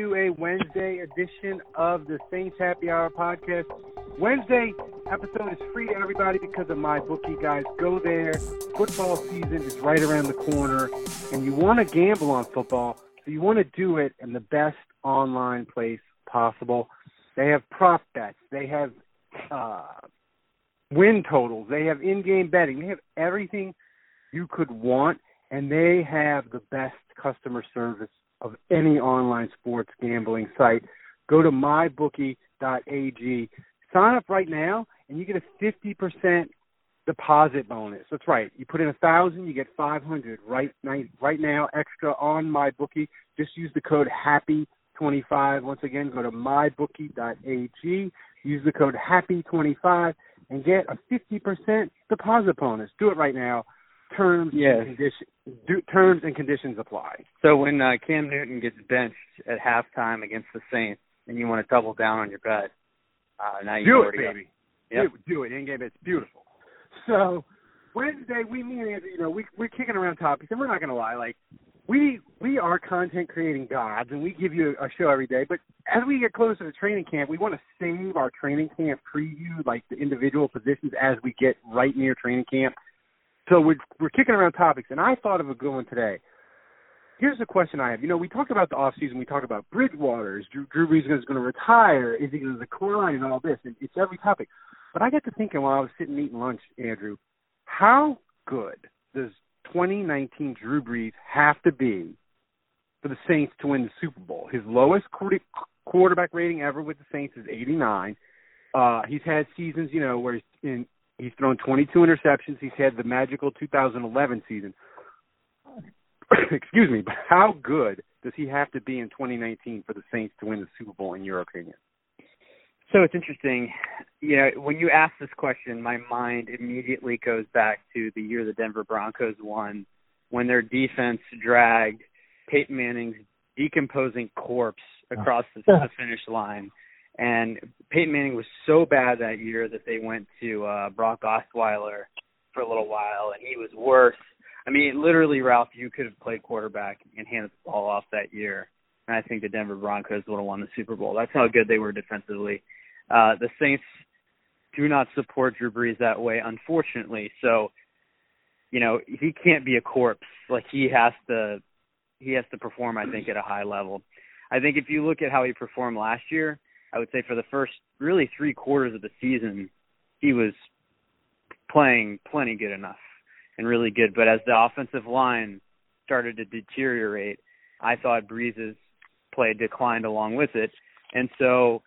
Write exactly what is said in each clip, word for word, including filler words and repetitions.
to a Wednesday edition of the Saints Happy Hour podcast. Wednesday episode is free to everybody because of MyBookie, guys. Go there. Football season is right around the corner, and you want to gamble on football, so you want to do it in the best online place possible. They have prop bets. They have uh, win totals. They have in-game betting. They have everything you could want, and they have the best customer service of any online sports gambling site. Go to my bookie dot a g. Sign up right now, and you get a fifty percent deposit bonus. That's right. You put in one thousand dollars, you get five hundred dollars right, right now, extra on MyBookie. Just use the code happy twenty-five. Once again, go to my bookie dot a g. Use the code happy twenty-five and get a fifty percent deposit bonus. Do it right now. Terms, yes. and condition, do, terms and conditions apply. So when uh, Cam Newton gets benched at halftime against the Saints and you want to double down on your bet, uh, now you do know it, where to baby. Yep. Do, do it. In-game, it's beautiful. So Wednesday, we mean, you know, we, we're kicking around topics, and we're not going to lie. Like, we we are content-creating gods, and we give you a show every day. But as we get closer to training camp, we want to save our training camp preview, like the individual positions, as we get right near training camp. So we're, we're kicking around topics, and I thought of a good one today. Here's the question I have. You know, we talked about the offseason. We talked about Bridgewater. Is Drew, Drew Brees is going to retire? Is he going to decline and all this? And it's every topic. But I got to thinking while I was sitting eating lunch, Andrew, how good does twenty nineteen Drew Brees have to be for the Saints to win the Super Bowl? His lowest quarterback rating ever with the Saints is eighty-nine. Uh, he's had seasons, you know, where he's in – he's thrown twenty-two interceptions. He's had the magical two thousand eleven season. Excuse me, but how good does he have to be in twenty nineteen for the Saints to win the Super Bowl, in your opinion? So it's interesting. You know, when you ask this question, my mind immediately goes back to the year the Denver Broncos won, when their defense dragged Peyton Manning's decomposing corpse across the, the finish line. And Peyton Manning was so bad that year that they went to uh, Brock Osweiler for a little while, and he was worse. I mean, literally, Ralph, you could have played quarterback and handed the ball off that year, and I think the Denver Broncos would have won the Super Bowl. That's how good they were defensively. Uh, the Saints do not support Drew Brees that way, unfortunately. So, you know, he can't be a corpse. Like, he has to, he has to perform, I think, at a high level. I think if you look at how he performed last year, I would say for the first really three quarters of the season, he was playing plenty good enough and really good. But as the offensive line started to deteriorate, I thought Brees's play declined along with it. And so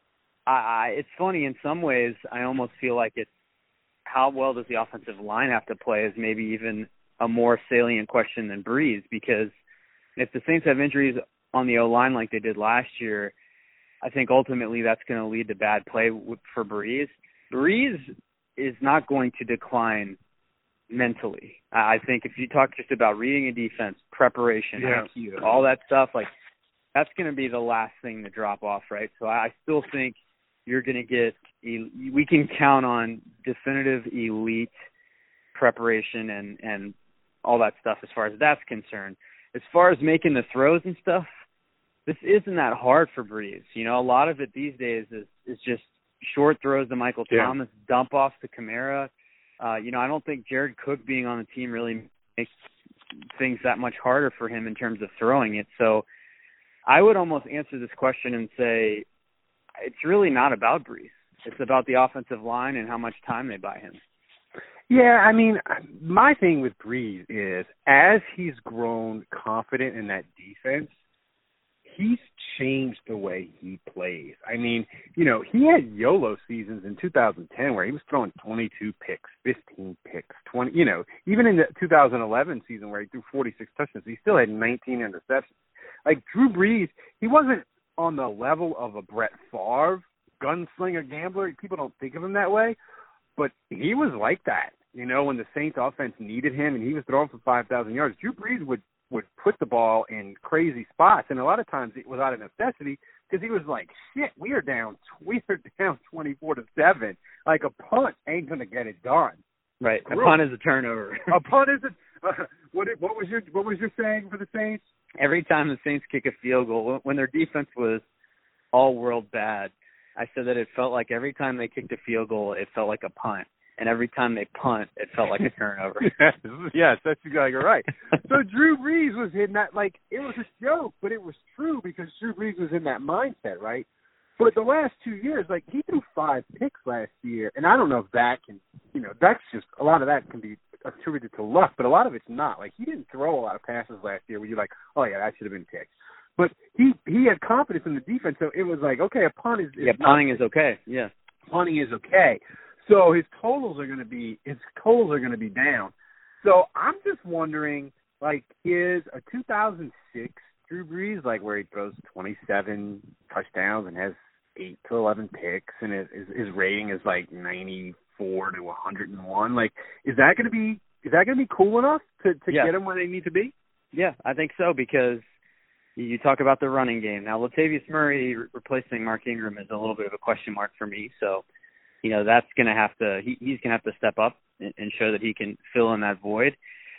I, I, it's funny in some ways. I almost feel like it's how well does the offensive line have to play is maybe even a more salient question than Brees, because if the Saints have injuries on the O-line like they did last year, I think ultimately that's going to lead to bad play for Brees. Brees is not going to decline mentally. I think if you talk just about reading a defense, preparation, yeah. I Q, all that stuff, like that's going to be the last thing to drop off, right? So I still think you're going to get – we can count on definitive elite preparation and, and all that stuff as far as that's concerned. As far as making the throws and stuff, this isn't that hard for Brees. You know, a lot of it these days is, is just short throws to Michael yeah. Thomas, dump offs to Kamara. Uh, you know, I don't think Jared Cook being on the team really makes things that much harder for him in terms of throwing it. So I would almost answer this question and say it's really not about Brees. It's about the offensive line and how much time they buy him. Yeah, I mean, my thing with Brees is as he's grown confident in that defense, he's changed the way he plays. I mean, you know, he had YOLO seasons in two thousand ten where he was throwing twenty-two picks, fifteen picks, twenty, you know, even in the two thousand eleven season where he threw forty-six touchdowns, he still had nineteen interceptions. Like Drew Brees, he wasn't on the level of a Brett Favre, gunslinger gambler. People don't think of him that way, but he was like that. You know, when the Saints offense needed him and he was throwing for five thousand yards, Drew Brees would would put the ball in crazy spots, and a lot of times it was out of necessity because he was like, "Shit, we are down, we are down twenty-four to seven. Like a punt ain't gonna get it done." Right, a punt is a turnover. A punt is a. Uh, what? What was your What was your saying for the Saints? every time the Saints kick a field goal, when their defense was all-world bad, I said that it felt like every time they kicked a field goal, it felt like a punt. And every time they punt, it felt like a turnover. yes, yes, that's exactly right. So Drew Brees was in that, like, it was a joke, but it was true because Drew Brees was in that mindset, right? But the last two years, like, he threw five picks last year, and I don't know if that can, you know, that's just, a lot of that can be attributed to luck, but a lot of it's not. Like, he didn't throw a lot of passes last year where you're like, oh, yeah, that should have been picked. But he he had confidence in the defense, so it was like, okay, a punt is, is yeah, punting is okay. Yeah, punting is okay. So his totals are going to be his totals are going to be down. So I'm just wondering, like, is a two thousand six Drew Brees, like where he throws twenty-seven touchdowns and has eight to eleven picks, and his his rating is like ninety-four to one hundred one. Like, is that going to be is that going to be cool enough to to yeah. get him where they need to be? Yeah, I think so, because you talk about the running game. Now, Latavius Murray re- replacing Mark Ingram is a little bit of a question mark for me. So, you know, that's going to have to he, – he's going to have to step up and, and show that he can fill in that void.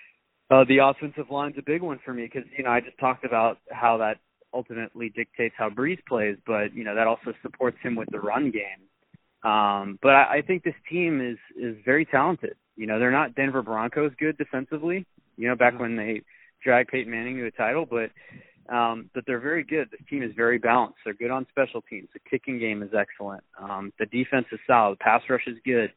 Uh, the offensive line's a big one for me because, you know, I just talked about how that ultimately dictates how Brees plays, but, you know, that also supports him with the run game. Um, but I, I think this team is, is very talented. You know, they're not Denver Broncos good defensively, you know, back when they dragged Peyton Manning to a title, but – Um, but they're very good. This team is very balanced. They're good on special teams. The kicking game is excellent. Um, the defense is solid. Pass rush is good.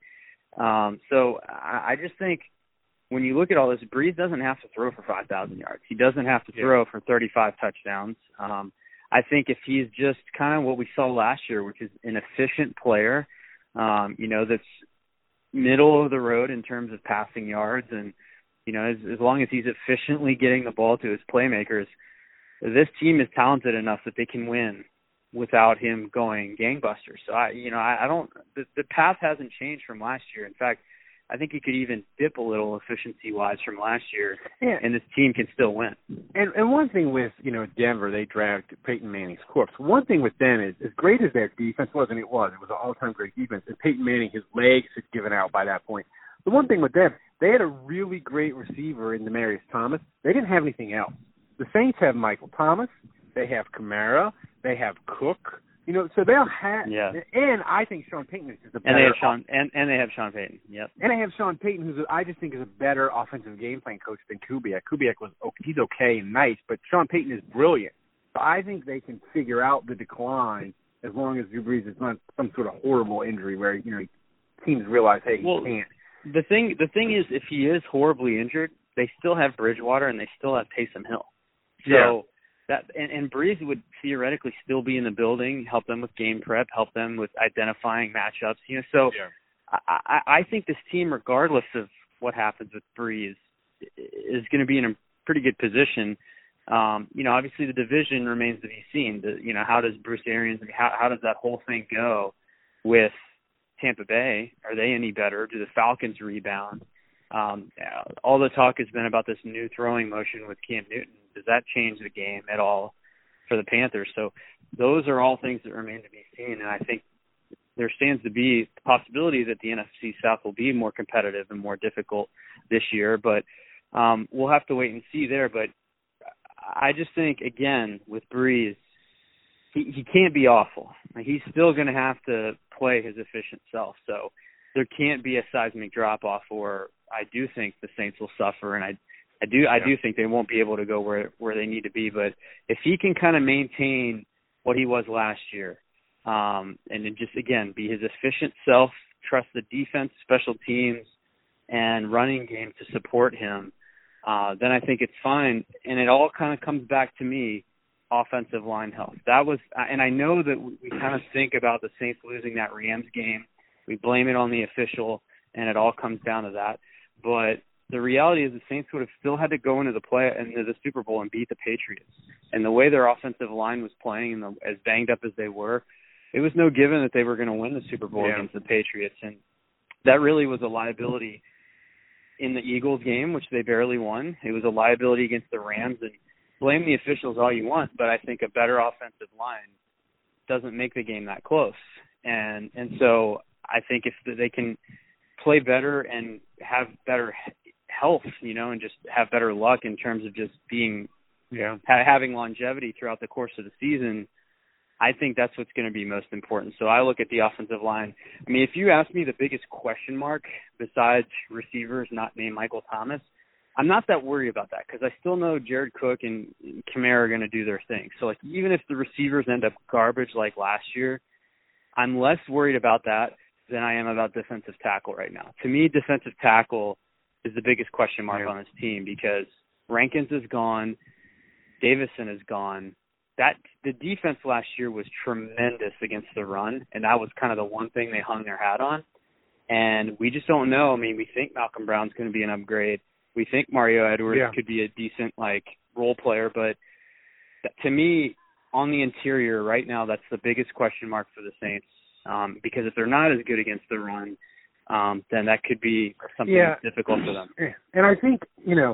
Um, so I, I just think when you look at all this, Brees doesn't have to throw for five thousand yards. He doesn't have to throw for thirty-five touchdowns. Um, I think if he's just kind of what we saw last year, which is an efficient player, um, you know, that's middle of the road in terms of passing yards, and, you know, as, as long as he's efficiently getting the ball to his playmakers, this team is talented enough that they can win without him going gangbusters. So I, you know, I, I don't. The, the path hasn't changed from last year. In fact, I think he could even dip a little efficiency-wise from last year, yeah. and this team can still win. And, and one thing with, you know, Denver, they dragged Peyton Manning's corpse. One thing with them is, as great as their defense was, and it was, it was an all-time great defense, and Peyton Manning, his legs had given out by that point. The one thing with them, they had a really great receiver in Demaryius Thomas. They didn't have anything else. The Saints have Michael Thomas. They have Kamara. They have Cook. You know, so they'll have. Yeah. And I think Sean Payton is just a better. And they have Sean. And, and they have Sean Payton. Yep. And they have Sean Payton, who's a, I just think is a better offensive game plan coach than Kubiak. Kubiak was he's okay and nice, but Sean Payton is brilliant. So I think they can figure out the decline as long as Drew Brees is not some sort of horrible injury where, you know, teams realize, hey, he well, can't. The thing, the thing is, if he is horribly injured, they still have Bridgewater and they still have Taysom Hill. So yeah. that and, and Brees would theoretically still be in the building, help them with game prep, help them with identifying matchups. You know, so yeah. I, I think this team, regardless of what happens with Brees, is going to be in a pretty good position. Um, you know, obviously the division remains to be seen. The, you know, how does Bruce Arians? I mean, how how does that whole thing go with Tampa Bay? Are they any better? Do the Falcons rebound? Um, all the talk has been about this new throwing motion with Cam Newton. Does that change the game at all for the Panthers? So those are all things that remain to be seen. And I think there stands to be the possibility that the N F C South will be more competitive and more difficult this year. But um, we'll have to wait and see there. But I just think, again, with Brees, he, he can't be awful. He's still going to have to play his efficient self. So there can't be a seismic drop-off, or I do think the Saints will suffer, and I I do I do think they won't be able to go where where they need to be. But if he can kind of maintain what he was last year, um, and then just, again, be his efficient self, trust the defense, special teams, and running game to support him, uh, then I think it's fine. And it all kind of comes back to me, offensive line health. That was, and I know that we kind of think about the Saints losing that Rams game. We blame it on the official, and it all comes down to that. But the reality is the Saints would have still had to go into the play into the Super Bowl and beat the Patriots. And the way their offensive line was playing, and the, as banged up as they were, it was no given that they were going to win the Super Bowl yeah. against the Patriots. And that really was a liability in the Eagles game, which they barely won. It was a liability against the Rams. And blame the officials all you want, but I think a better offensive line doesn't make the game that close. And and so I think if they can play better and have better health, you know, and just have better luck in terms of just being yeah. ha- having longevity throughout the course of the season, I think that's what's going to be most important. So I look at the offensive line. I mean, if you ask me the biggest question mark besides receivers not named Michael Thomas, I'm not that worried about that because I still know Jared Cook and Kamara are going to do their thing. So, like, even if the receivers end up garbage like last year, I'm less worried about that than I am about defensive tackle right now. To me, defensive tackle is the biggest question mark yeah. on this team because Rankins is gone, Davison is gone. That the defense last year was tremendous against the run, and that was kind of the one thing they hung their hat on. And we just don't know. I mean, we think Malcolm Brown's going to be an upgrade. We think Mario Edwards yeah. could be a decent, like, role player. But to me, on the interior right now, that's the biggest question mark for the Saints. Um, because if they're not as good against the run, um, then that could be something yeah. that's difficult for them. And I think, you know,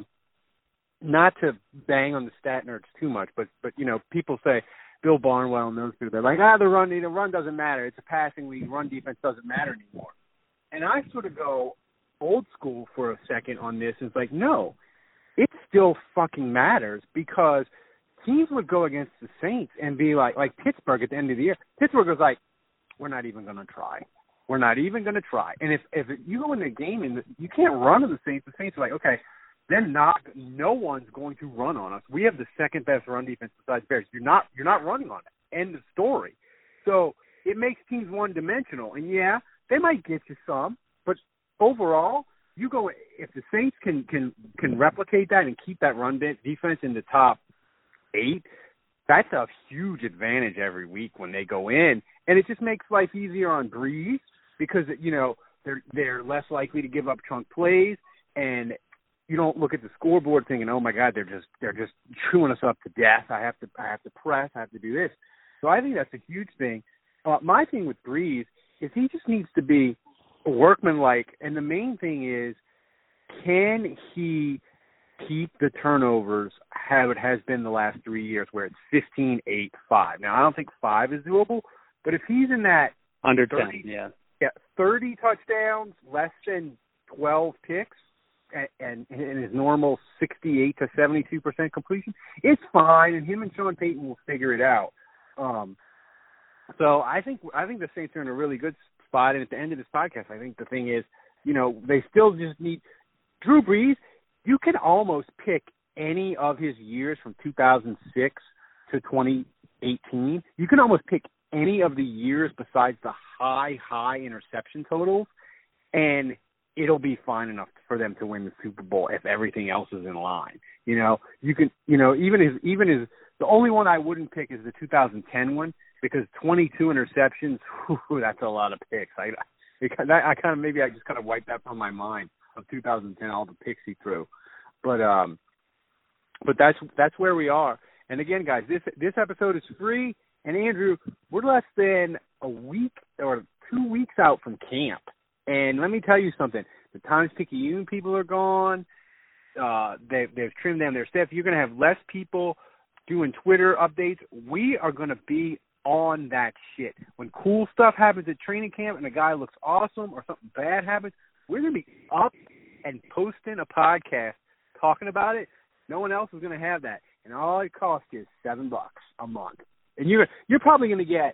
not to bang on the stat nerds too much, but, but you know, people say, Bill Barnwell and those people, they're like, ah, the run, the run doesn't matter. It's a passing league. Run defense doesn't matter anymore. And I sort of go old school for a second on this. It's like, no, it still fucking matters because teams would go against the Saints and be like, like Pittsburgh at the end of the year. Pittsburgh was like, we're not even going to try. We're not even going to try. And if if you go in the game and you can't run to the Saints, the Saints are like, okay, then not no one's going to run on us. We have the second best run defense besides Bears. You're not you're not running on it. End of story. So it makes teams one dimensional. And yeah, they might get you some, but overall, you go if the Saints can can can replicate that and keep that run defense in the top eight, that's a huge advantage every week when they go in. And it just makes life easier on Breeze because, you know, they're they're less likely to give up chunk plays, and you don't look at the scoreboard thinking, oh my God, they're just they're just chewing us up to death. I have to I have to press, I have to do this. So I think that's a huge thing. Uh, my thing with Breeze is he just needs to be workmanlike, and the main thing is, can he keep the turnovers how it has been the last three years where it's fifteen, eight, five. Now, I don't think five is doable, but if he's in that under thirty, ten, yeah. yeah, thirty touchdowns, less than twelve picks, and, and, and his normal sixty-eight to seventy-two percent completion, it's fine, and him and Sean Payton will figure it out. Um, so I think I think the Saints are in a really good spot, and at the end of this podcast, I think the thing is, you know, they still just need Drew Brees. You can almost pick any of his years from two thousand six to twenty eighteen. You can almost pick any of the years besides the high, high interception totals, and it'll be fine enough for them to win the Super Bowl if everything else is in line. You know, you can, you know, even his, even his, the only one I wouldn't pick is the two thousand ten one because twenty-two interceptions, whew, that's a lot of picks. I, it, I kind of, maybe I just kind of wiped that from my mind of two thousand ten, all the picks he threw. But, um, but that's, that's where we are. And again, guys, this, this episode is free. And Andrew, we're less than a week or two weeks out from camp. And let me tell you something. The Times-Picayune people are gone. Uh, they, they've trimmed down their staff. You're going to have less people doing Twitter updates. We are going to be on that shit. When cool stuff happens at training camp and a guy looks awesome or something bad happens, we're going to be up and posting a podcast talking about it. No one else is going to have that. And all it costs is seven bucks a month. And you're you're probably going to get,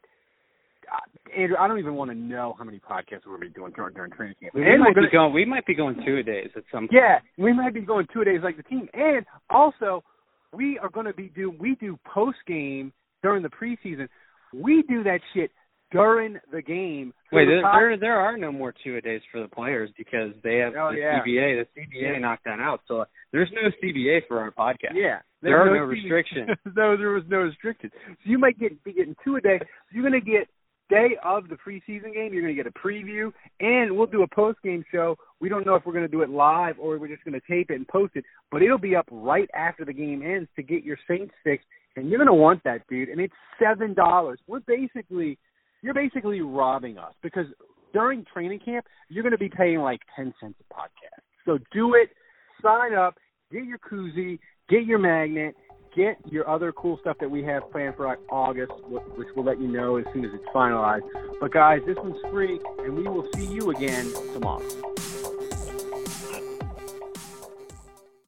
uh, Andrew, I don't even want to know how many podcasts we're going to be doing during, during training camp. We and might gonna, be going. We might be going two a days at some point. Yeah, we might be going two a days like the team. And also, we are going to be do we do post game during the preseason. We do that shit during the game. Wait, the there, top, there there are no more two a days for the players because they have oh, the yeah. C B A. The C B A yeah. knocked that out, so there's no C B A for our podcast. Yeah. There are no, no restrictions. no, there was no restrictions. So you might get be getting two a day. You're going to get day of the preseason game. You're going to get a preview, and we'll do a post game show. We don't know if we're going to do it live or we're just going to tape it and post it, but it'll be up right after the game ends to get your Saints fix, and you're going to want that, dude. And it's seven dollars. We're basically you're basically robbing us because during training camp you're going to be paying like ten cents a podcast. So do it. Sign up. Get your koozie. Get your magnet, get your other cool stuff that we have planned for August, which we'll let you know as soon as it's finalized. But, guys, this one's free, and we will see you again tomorrow.